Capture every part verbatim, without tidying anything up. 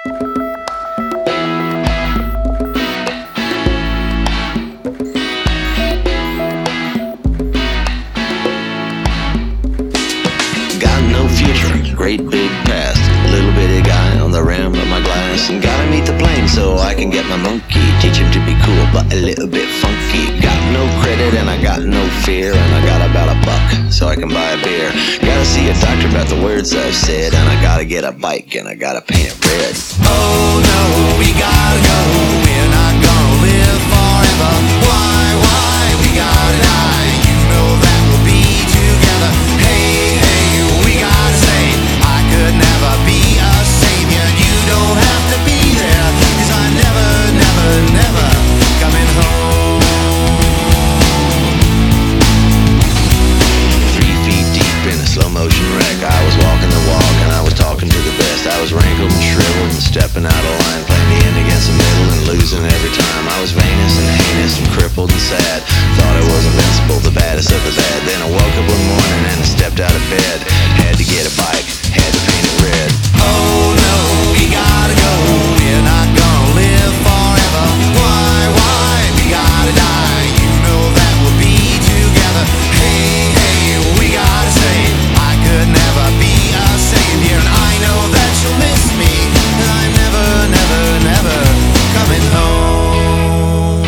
Great big past, little bitty guy on the rim of my glass. And gotta meet the plane so I can get my monkey. Teach him to be cool but a little bit funky. Got no credit and I got no fear. And I got about a buck so I can buy a beer. Gotta see a doctor about the words I've said. And I gotta get a bike and I gotta paint it red. Oh no, we gotta go. We're not gonna live forever. Why, why, we gotta die. You know that we'll be together. Hey, hey, we gotta stay. I could never be a savior. You don't have to be there. Cause I'm never, never, never coming home. Three feet deep in a slow motion wreck. I was walking the walk and I was talking to the best. I was wrinkled and shriveled and stepping out of line, playing the end against the middle and losing every time. I was vainous and heinous and crippled and sad. Thought I was invincible, the baddest of the bad. Then I woke up one morning and I stepped out of bed. Had to get a bike, had to paint it red. Oh no, we gotta go. We're not gonna live forever. Why, why, we gotta die. You know that we'll be together. Hey, hey, we gotta stay. I could never be a savior. And I know that you'll miss me. And I'm never, never, never coming home.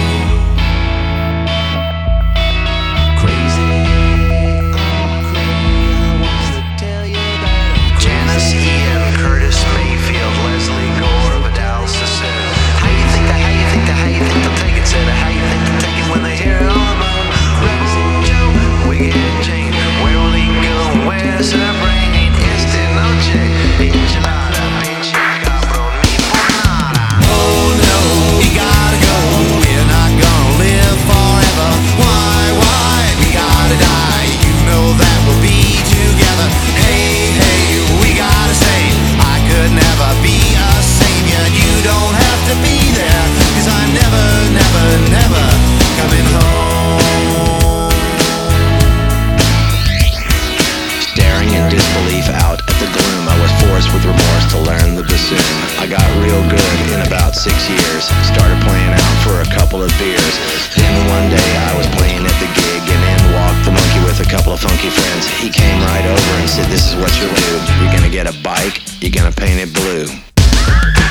Crazy, I'm crazy. I want to tell you that I'm crazy. Janice Ian, Curtis Mayfield, Leslie Gore, Vidal Cicero. How you think that, how you think that, how you think they'll take it, said how you think they'll take it when they hear it all about Rebel Joe, Wicked Jane, where will he go, where's her brain, esta noche, enchilada, pinche cabrón, mi pornada. Oh no, we gotta go. We're not gonna live forever. Why, why, we gotta die. You know that we'll be together. Hey, hey, we gotta stay. I could never be a savior. You don't have to be there. Cause I'm never, never, never coming home. Staring in disbelief out at the gloom, I was forced with remorse to learn the bassoon. I got real good in about six years. Started playing out for a couple of beers. Then one day I was playing at the gig, and in walked the monkey with a couple of funky friends. He came right over and said, this is what you'll do. You're gonna get a bike, you're gonna paint it blue.